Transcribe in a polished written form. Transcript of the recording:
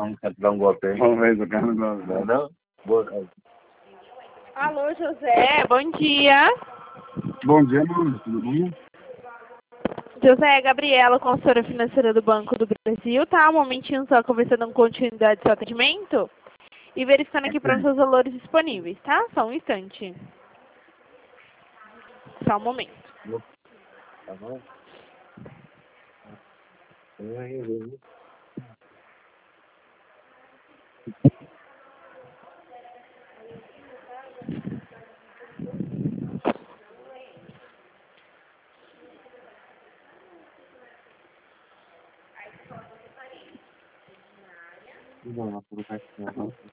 não quer dar um golpe aí. Vamos ver, eu quero um golpe. Não, não? Boa tarde. Alô, José, bom dia. Bom dia, mano. Tudo bom? José, Gabriela, consultora financeira do Banco do Brasil, tá? Um momentinho só conversando com continuidade do seu atendimento e verificando aqui para os seus valores disponíveis, tá? Só um instante. Só um momento. Tá bom? Tem aí, viu? Não, vou colocar aqui.